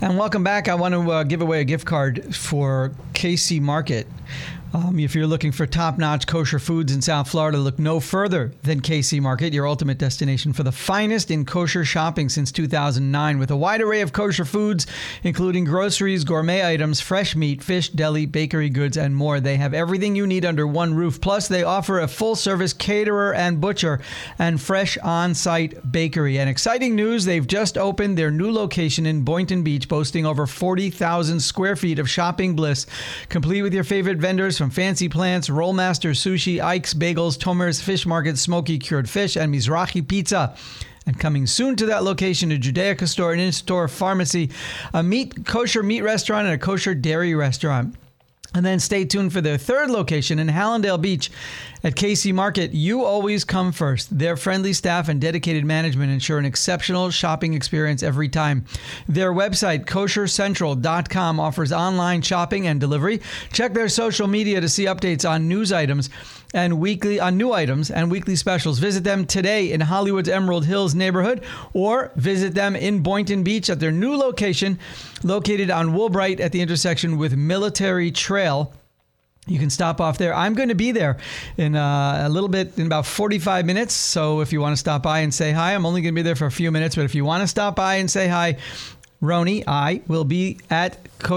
And welcome back. I want to give away a gift card for KC Market. If you're looking for top-notch kosher foods in South Florida, look no further than KC Market, your ultimate destination for the finest in kosher shopping since 2009. With a wide array of kosher foods, including groceries, gourmet items, fresh meat, fish, deli, bakery goods, and more. They have everything you need under one roof. Plus, they offer a full-service caterer and butcher and fresh on-site bakery. And exciting news, they've just opened their new location in Boynton Beach, boasting over 40,000 square feet of shopping bliss, complete with your favorite vendors from Fancy Plants, Rollmaster Sushi, Ike's Bagels, Tomer's Fish Market, Smoky Cured Fish, and Mizrahi Pizza. And coming soon to that location, a Judaica store, an in-store pharmacy, a kosher meat restaurant, and a kosher dairy restaurant. And then stay tuned for their third location in Hallandale Beach at KC Market. You always come first. Their friendly staff and dedicated management ensure an exceptional shopping experience every time. Their website, koshercentral.com, offers online shopping and delivery. Check their social media to see updates on news items and new items and weekly specials. Visit them today in Hollywood's Emerald Hills neighborhood, or visit them in Boynton Beach at their new location located on Woolbright at the intersection with Military Trail. You can stop off there. I'm going to be there in a little bit, in about 45 minutes. So if you want to stop by and say hi, I'm only going to be there for a few minutes. But if you want to stop by and say hi, Roni, I will be at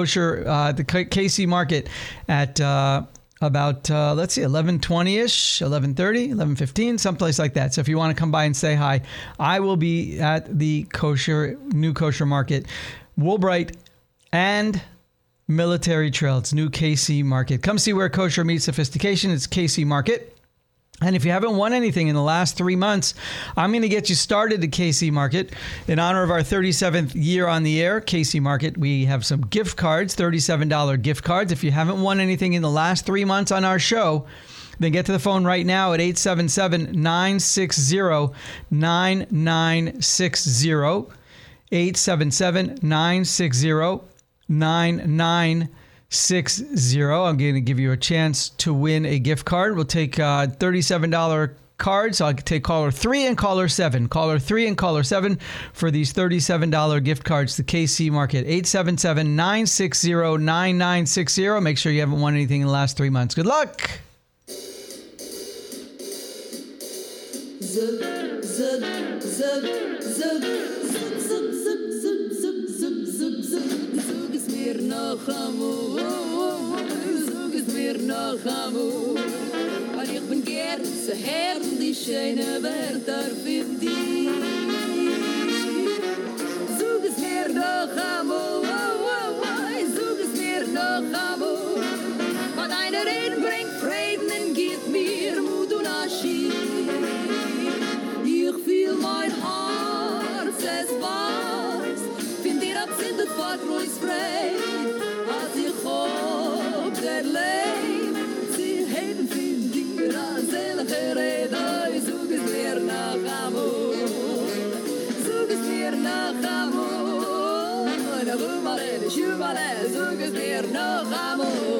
the KC Market at about 11:20ish, 11:30, 11:15, someplace like that. So if you want to come by and say hi, I will be at the new kosher market, Woolbright and Military Trail. It's new KC Market. Come see where kosher meets sophistication. It's KC Market. And if you haven't won anything in the last 3 months, I'm going to get you started at KC Market. In honor of our 37th year on the air, KC Market, we have some gift cards, $37 gift cards. If you haven't won anything in the last 3 months on our show, then get to the phone right now at 877-960-9960. 877-960-9960. I'm going to give you a chance to win a gift card. We'll take $37 cards. So I'll take caller 3 and caller 7. Caller 3 and caller 7 for these $37 gift cards to KC Market. 877-960-9960. Make sure you haven't won anything in the last 3 months. Good luck. Maar ik ben gern, ze herden die schijne werd daar 15. Zoek eens meer nog amo, zoek eens meer nog amo. Wat eine reden brengt vreden en geeft meer moed en aschie. Ich fühl mein Herz, es weiß, find ihr ab sind het wat rois frei. Als ich hoop der Leib, sie heben find ihr an selige Rede. Zoek es meer nach amor, zoek es meer nach amor. Na rumale, schumale, zoek es meer nach amor.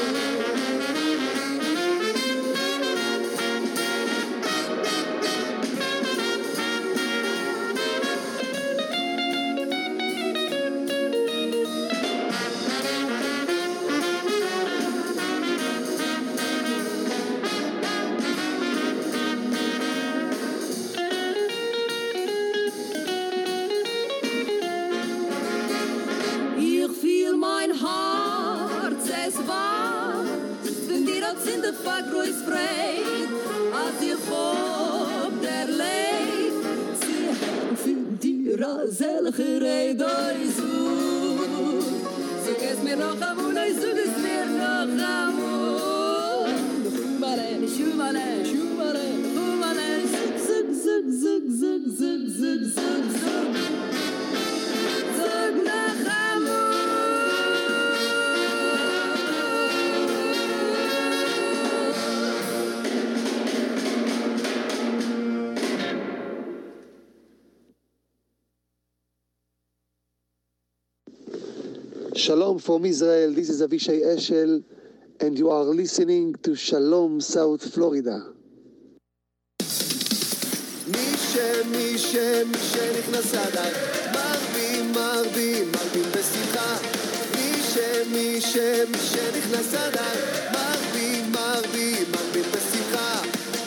sind de vakrois vrij. Als je op der leef, ze vindt die razelige rijden zoek. Zoek eens meer nog amor, zoek eens meer nog amor. Schumalen, schumalen, schumalen, schumalen. Zoek, zoek, zoek, zoek, zoek, zoek, zoek, zoek. Zoek naar amor. Shalom from Israel, this is Avishai Eshel, and you are listening to Shalom South Florida. מי שנכנס אדר, מרבים, מרבים, מרבים שם שנכנס אדר, מרבים, מרבים, מרבים בשמחה.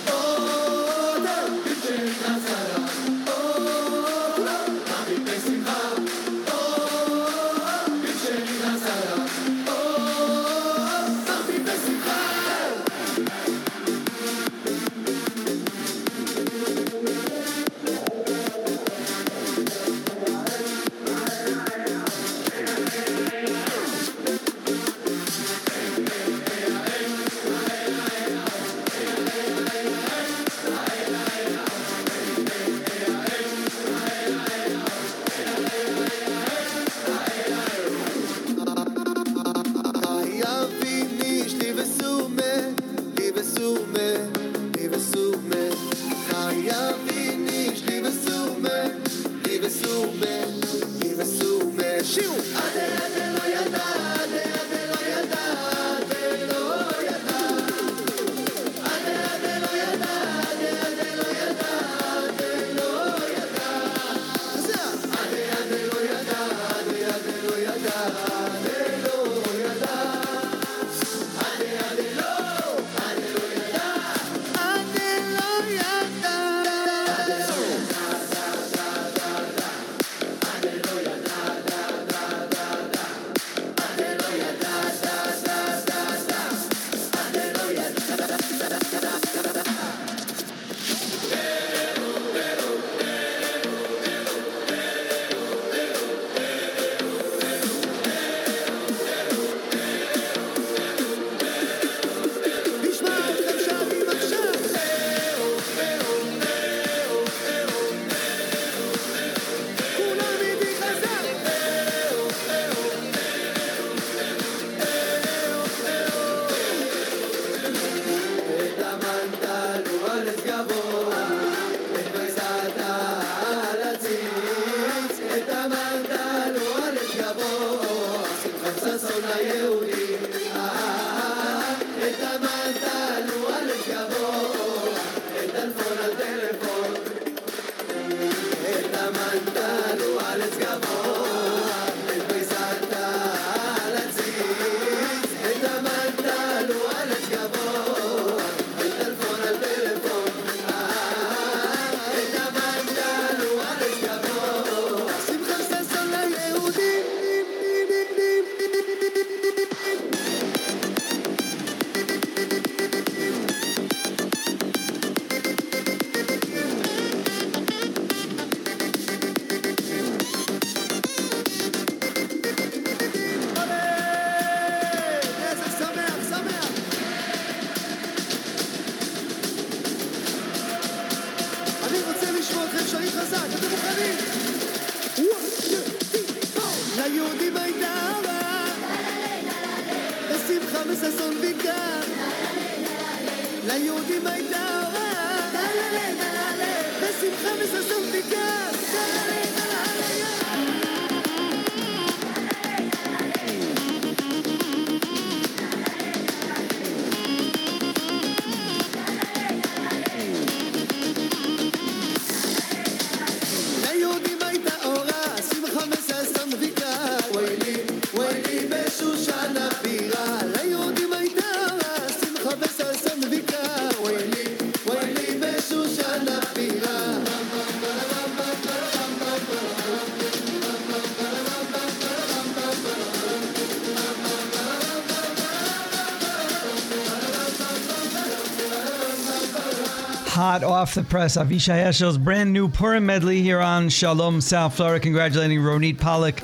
Hot off the press, Avishai Eshel's brand new Purim medley here on Shalom South Florida, congratulating Ronit Pollack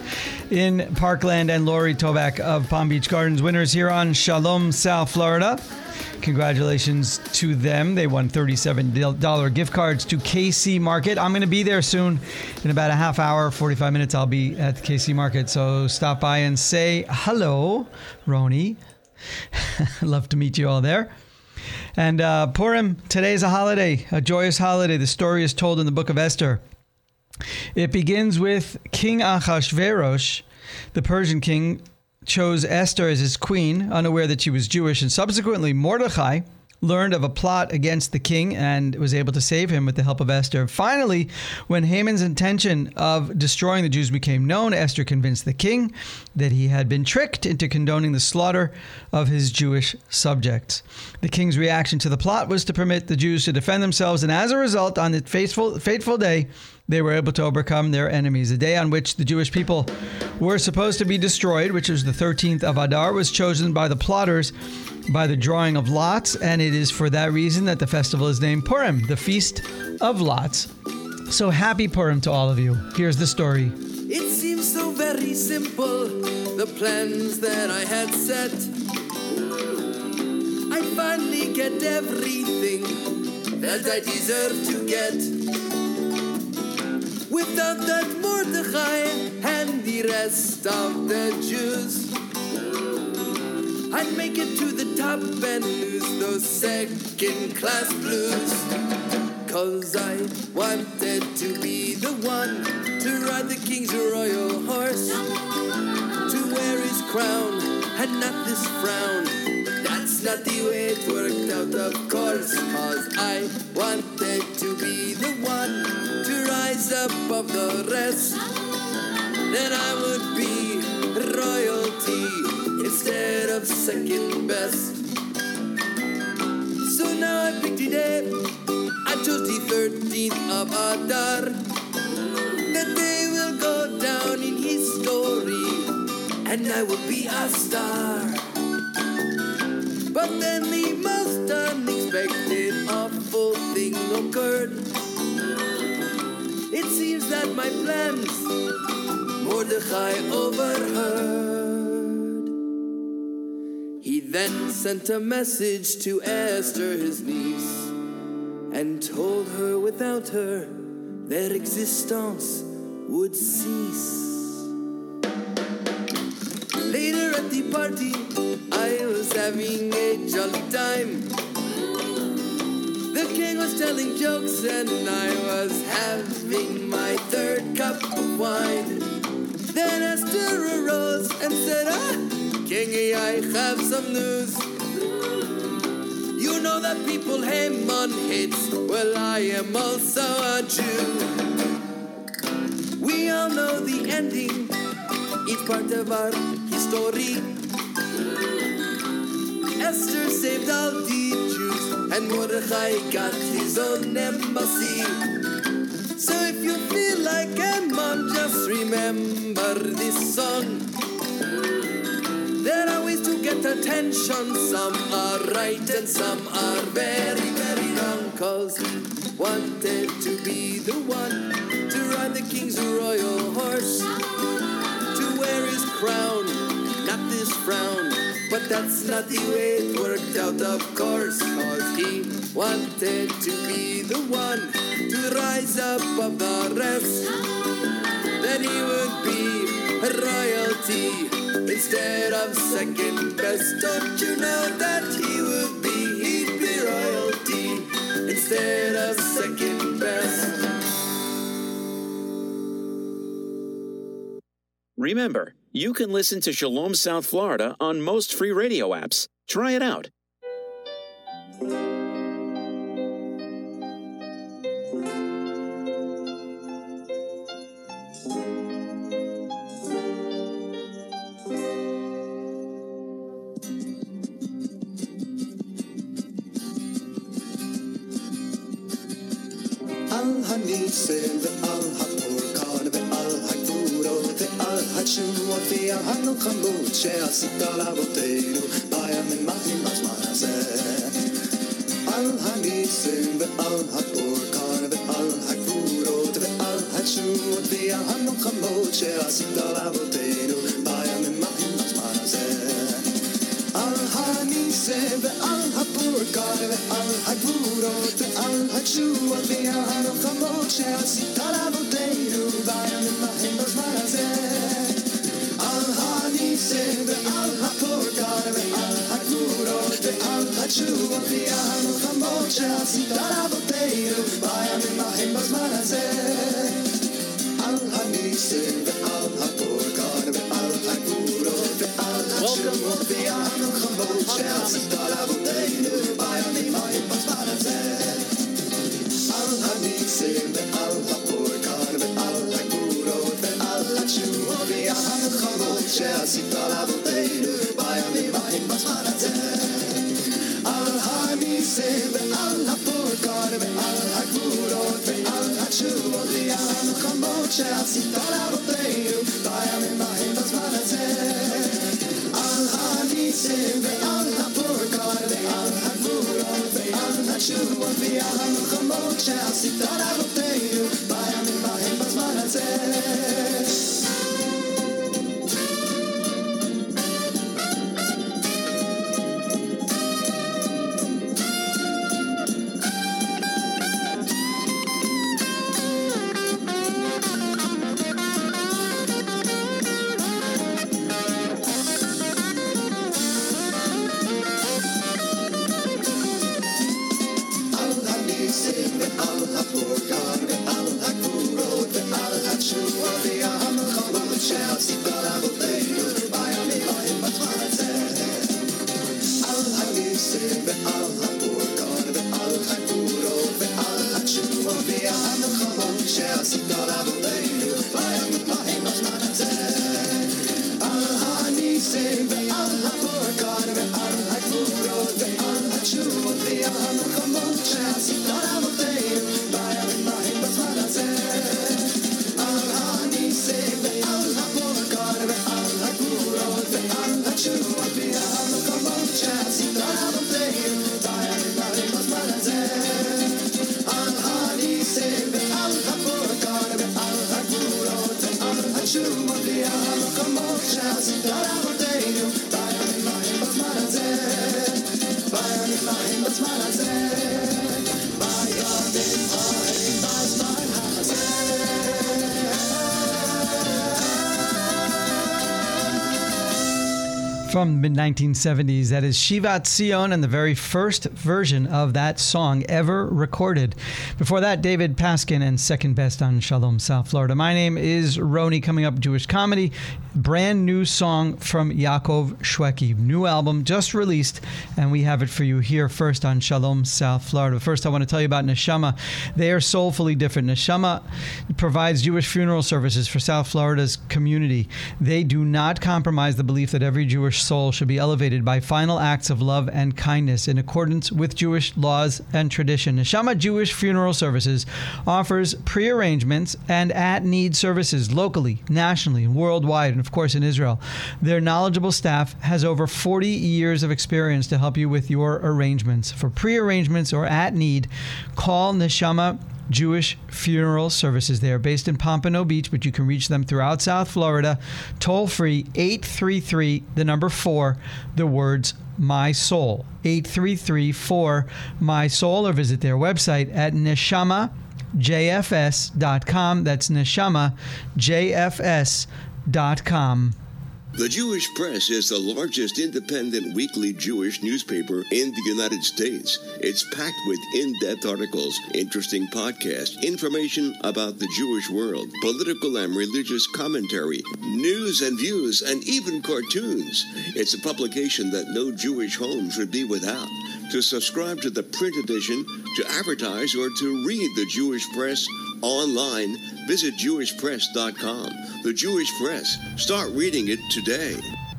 in Parkland and Lori Tovak of Palm Beach Gardens, winners here on Shalom South Florida. Congratulations to them. They won $37 gift cards to KC Market. I'm going to be there soon. In about a half hour, 45 minutes, I'll be at the KC Market. So stop by and say hello, Roni. Love to meet you all there. And Purim, today is a holiday, a joyous holiday. The story is told in the book of Esther. It begins with King Achashverosh, the Persian king, chose Esther as his queen, unaware that she was Jewish, and subsequently Mordechai, learned of a plot against the king and was able to save him with the help of Esther. Finally, when Haman's intention of destroying the Jews became known, Esther convinced the king that he had been tricked into condoning the slaughter of his Jewish subjects. The king's reaction to the plot was to permit the Jews to defend themselves, and as a result, on the fateful day, they were able to overcome their enemies. The day on which the Jewish people were supposed to be destroyed, which was the 13th of Adar, was chosen by the plotters by the drawing of lots, and it is for that reason that the festival is named Purim, the Feast of Lots. So happy Purim to all of you. Here's the story. It seems so very simple, the plans that I had set. I finally get everything that I deserve to get. Without that Mordechai and the rest of the Jews, I'd make it to the top and lose those second-class blues. 'Cause I wanted to be the one to ride the king's royal horse, to wear his crown and not this frown. That's not the way it worked out, of course. 'Cause I wanted to be the one to rise above the rest. Then I would be royalty instead of second best. So now I picked the day, I chose the 13th of Adar. That day will go down in history, and I will be a star. But then the most unexpected awful thing occurred. It seems that my plans Mordechai overheard. He then sent a message to Esther, his niece, and told her without her their existence would cease. Later at the party, I was having a jolly time. The king was telling jokes and I was having my third cup of wine. Then Esther arose and said, King, I have some news. You know that people Haman hates. Well, I am also a Jew. We all know the ending, each part of our history. Esther saved all the Jews, and Mordechai got his own embassy. So if you feel like a mom, just remember this song. There are ways to get attention, some are right and some are very, very wrong. 'Cause he wanted to be the one to ride the king's royal horse, to wear his crown, not this frown. But that's not the way it worked out, of course. 'Cause he wanted to be the one to rise above the rest. Then he would be royalty instead of second best. Don't you know that he'd be royalty instead of second best. Remember, you can listen to Shalom South Florida on most free radio apps. Try it out. Al Hanise ve'al ha'porkan ve'al ha'gvurot ve'al ha'tshuvot ve'al ha'nochamot she'asita l'avoteinu b'yamim ha'im b'zman hazeh. Al Hanise ve'al ha'porkan ve'al ha'gvurot ve'al ha'tshuvot ve'al ha'nochamot she'asita l'avoteinu b'yamim ha'im b'zman hazeh. Al Hanise ve'al ha'porkan ve'al ha'gvurot ve'al ha'tshuvot ve'al ha'nochamot she'asita l'avoteinu b'yamim ha'im b'zman hazeh. Al Hanise ve'al ha'porkan ve'al ha'gvurot ve'al ha'tshuvot ve'al ha'nochamot she'asita l'avoteinu b'yamim ha'im b'zman hazeh. Al Hanise ve'al ha'porkan ve'al ha'gvurot ve'al ha'tshuvot ve'al ha'nochamot she'asita l'avoteinu b'yamim שעשית לאבותינו בימים ההם בזמן הזה. על הניסים ועל הפורקן ועל הגבורות ועל התשובות והמלחמות שעשית לאבותינו בימים ההם בזמן הזה. על הניסים ועל הפורקן ועל הגבורות ועל התשובות והמלחמות שעשית לאבותינו בימים ההם בזמן הזה. From the mid-1970s, that is Shivat Zion and the very first version of that song ever recorded. Before that, David Paskin and Second Best on Shalom South Florida. My name is Roni. Coming up, Jewish comedy. Brand new song from Yaakov Shweki. New album just released, and we have it for you here first on Shalom South Florida. First, I want to tell you about Neshama. They are soulfully different. Neshama provides Jewish funeral services for South Florida's community. They do not compromise the belief that every Jewish soul should be elevated by final acts of love and kindness in accordance with Jewish laws and tradition. Neshama Jewish Funeral Services offers pre-arrangements and at-need services locally, nationally, and worldwide, and of course in Israel. Their knowledgeable staff has over 40 years of experience to help you with your arrangements. For pre-arrangements or at-need, call Neshama Jewish Funeral Services. They are based in Pompano Beach, but you can reach them throughout South Florida. Toll free 833 the number 4 the words My Soul. 833-4-MY-SOUL, or visit their website at neshamajfs.com. That's neshamajfs.com. The Jewish Press is the largest independent weekly Jewish newspaper in the United States. It's packed with in-depth articles, interesting podcasts, information about the Jewish world, political and religious commentary, news and views, and even cartoons. It's a publication that no Jewish home should be without. To subscribe to the print edition, to advertise, or to read the Jewish Press online, visit jewishpress.com. The Jewish Press. Start reading it today.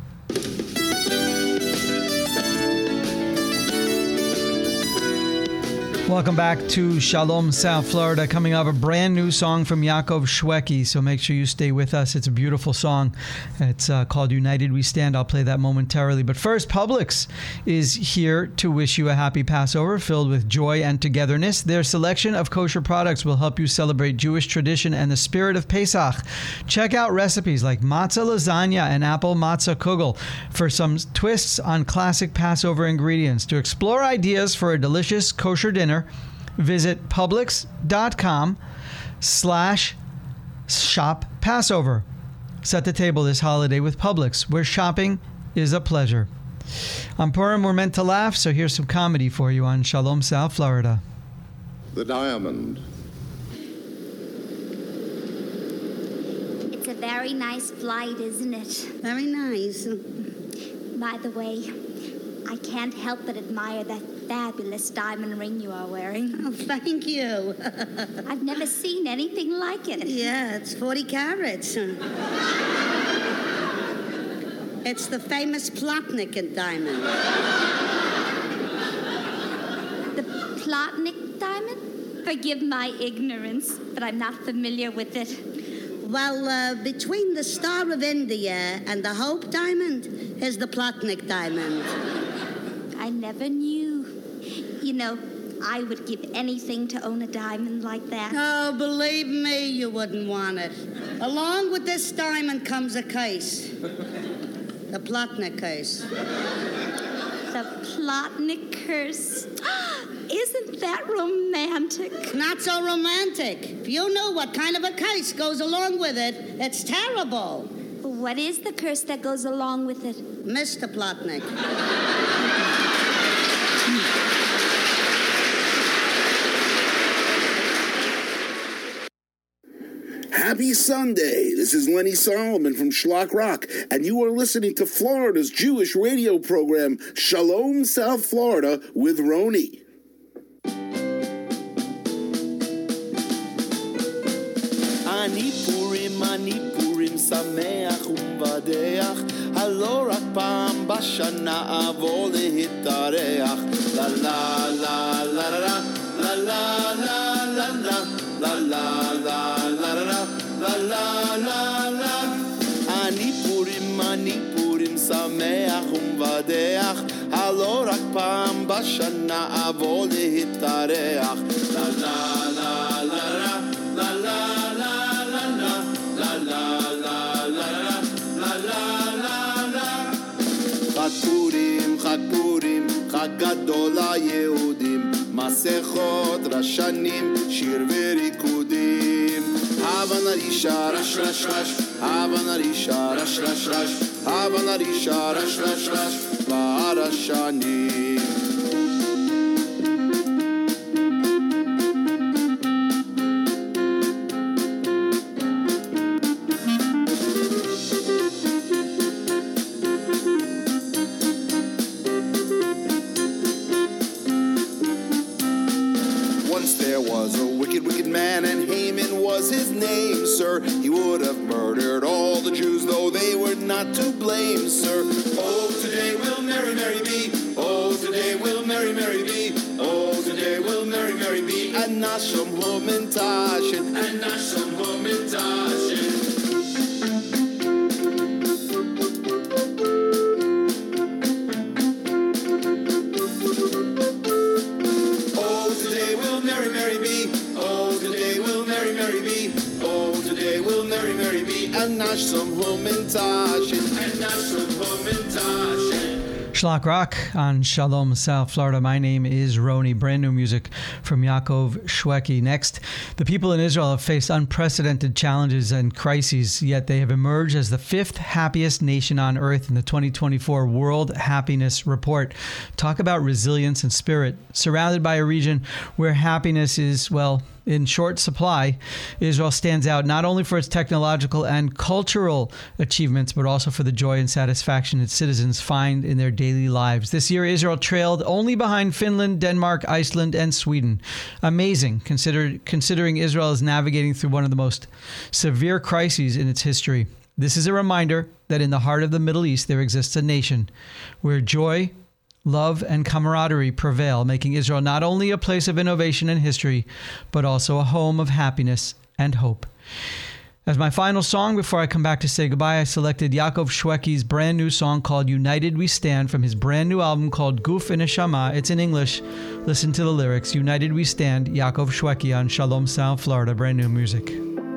Welcome back to Shalom South Florida. Coming up, a brand new song from Yaakov Shweki, so make sure you stay with us. It's a beautiful song. It's called United We Stand. I'll play that momentarily. But first, Publix is here to wish you a happy Passover filled with joy and togetherness. Their selection of kosher products will help you celebrate Jewish tradition and the spirit of Pesach. Check out recipes like matzah lasagna and apple matzah kugel for some twists on classic Passover ingredients. To explore ideas for a delicious kosher dinner, visit Publix.com/shop Passover. Set the table this holiday with Publix, where shopping is a pleasure. On Purim, we're meant to laugh, so here's some comedy for you on Shalom South Florida. The Diamond. It's a very nice flight, isn't it? Very nice. By the way, I can't help but admire that fabulous diamond ring you are wearing. Oh, thank you. I've never seen anything like it. Yeah, it's 40 carats. It's the famous Plotnik diamond. The Plotnik diamond? Forgive my ignorance, but I'm not familiar with it. Well, between the Star of India and the Hope diamond is the Plotnik diamond. I never knew. You know, I would give anything to own a diamond like that. Oh, believe me, you wouldn't want it. Along with this diamond comes a case. The Plotnik case. The Plotnik curse. Isn't that romantic? Not so romantic. If you knew what kind of a case goes along with it, it's terrible. What is the curse that goes along with it? Mr. Plotnik. Happy Sunday. This is Lenny Solomon from Schlock Rock, and you are listening to Florida's Jewish radio program, Shalom South Florida, with Roni. אני פורים שמח ומבדח, הלא רק פעם בשנה אבוא להתארח. לה לה לה לה לה לה לה לה לה לה לה לה. אני פורים שמח ומבדח, הלא רק פעם בשנה אבוא להתארח. לה לה לה לה לה לה חג פורים, חג גדול ליהודים, מסכות רשנים, שיר וריקודים. הבה נרישה רש רש רש, הבה נרישה רש רש רש, הבה נרישה רש רש רש, ברשנים. He would have murdered all the Jews, though they were not to blame, sir. Oh, today will Mary, Mary be. Oh, today will Mary, Mary be. Oh, today will Mary, Mary be. And Nashom Homentashen. And Nashom Homentashen. Schlock Rock on Shalom South Florida. My name is Roni. Brand new music from Yaakov Shweki. Next, the people in Israel have faced unprecedented challenges and crises, yet they have emerged as the fifth happiest nation on earth in the 2024 World Happiness Report. Talk about resilience and spirit. Surrounded by a region where happiness is, well, in short supply, Israel stands out not only for its technological and cultural achievements, but also for the joy and satisfaction its citizens find in their daily lives. This year, Israel trailed only behind Finland, Denmark, Iceland, and Sweden. Amazing, considering Israel is navigating through one of the most severe crises in its history. This is a reminder that in the heart of the Middle East, there exists a nation where joy, love, and camaraderie prevail, making Israel not only a place of innovation and history, but also a home of happiness and hope. As my final song before I come back to say goodbye, I selected Yaakov Shweki's brand new song called United We Stand from his brand new album called Guf Neshama. It's in English. Listen to the lyrics. United We Stand, Yaakov Shweki on Shalom South Florida. Brand new music.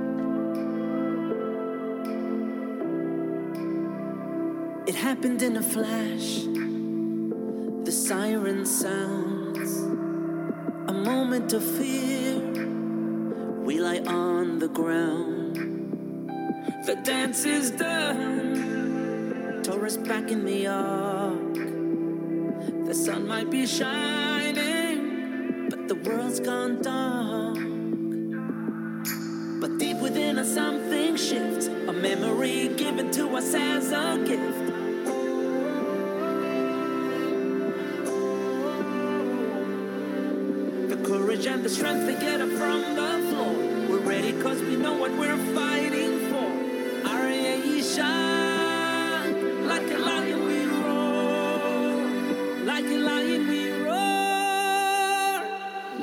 It happened in a flash. The siren sounds, a moment of fear. We lie on the ground. The dance is done. Taurus back in the ark. The sun might be shining, but the world's gone dark. But deep within us something shifts, a memory given to us as a gift. And the strength to get up from the floor. We're ready cause we know what we're fighting for. Aryeh Yishak, like an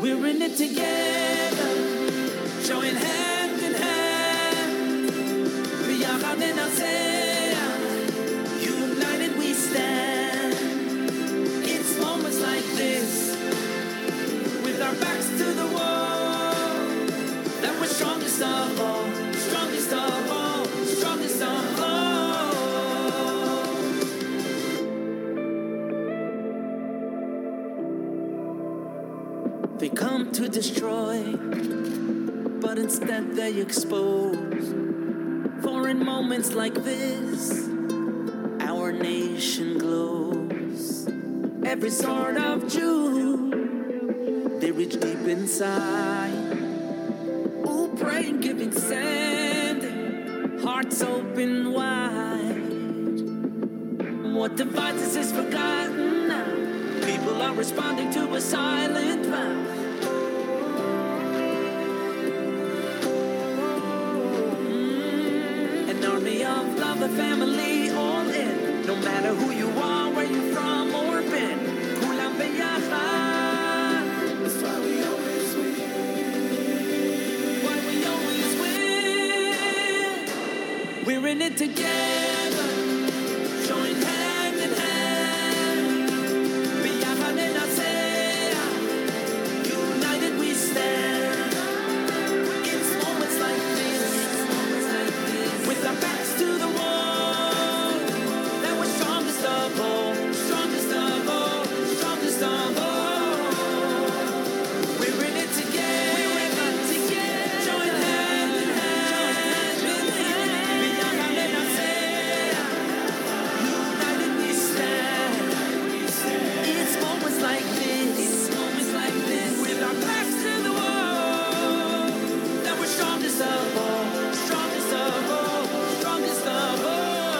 We're in it together, join hand in hand. B'yachad nenatzeh, united we stand. It's moments like this, with our backs to the wall, that we're strongest of all, strongest of all, strongest of all. They come to destroy, but instead they expose. For in moments like this, our nation glows. Every sort of Jew, they reach deep inside. Ooh, praying, giving, sending, hearts open wide. What divides us is forgotten now. People are responding to a silent vow. An army of love, a family all in. No matter who you are, where you're from or been. Kulam b'yachad. That's why we always win. Why we always win. We're in it together. Join hand in hand. B'yachad nenatzeh. United we stand. It's moments like this. With our backs to the wall, that we're strongest of all, strongest of all, strongest of all. We're in it together, join hand in hand, b'yachad nenatzeh, united we stand. It's moments like this, with our backs to the wall, that we're strongest of all, strongest of all, strongest of all.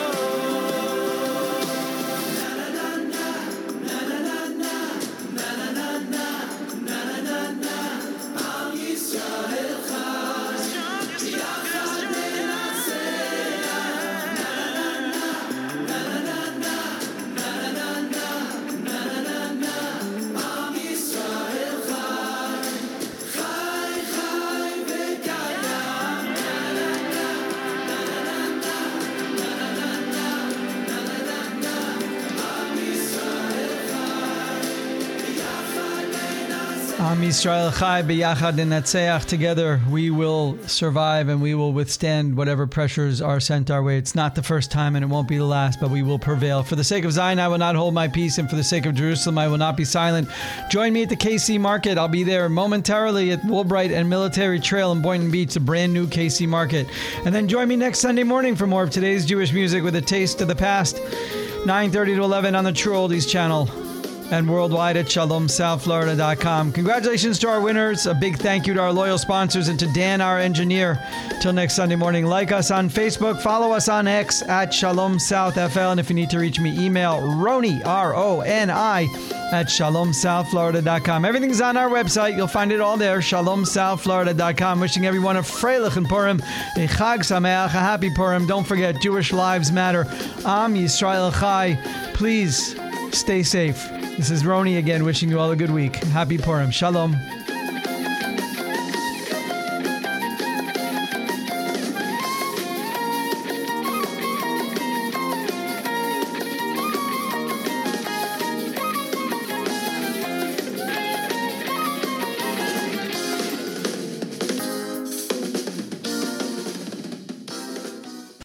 Am Yisrael Chai B'yachad Nenatzeh. Together we will survive and we will withstand whatever pressures are sent our way. It's not the first time and it won't be the last, but we will prevail. For the sake of Zion, I will not hold my peace, and for the sake of Jerusalem, I will not be silent. Join me at the KC Market. I'll be there momentarily at Woolbright and Military Trail in Boynton Beach, the brand new KC Market. And then join me next Sunday morning for more of today's Jewish music with a taste of the past. 9:30 to 11 on the True Oldies channel. And worldwide at shalomsouthflorida.com. Congratulations to our winners. A big thank you to our loyal sponsors and to Dan, our engineer. Till next Sunday morning, like us on Facebook, follow us on X at ShalomSouthFL. And if you need to reach me, email Roni, R-O-N-I, at shalomsouthflorida.com. Everything's on our website. You'll find it all there, shalomsouthflorida.com. Wishing everyone a Freilich and Purim, a Chag Sameach, a happy Purim. Don't forget, Jewish lives matter. Am Yisrael Chai. Please stay safe. This is Roni again, wishing you all a good week. Happy Purim. Shalom.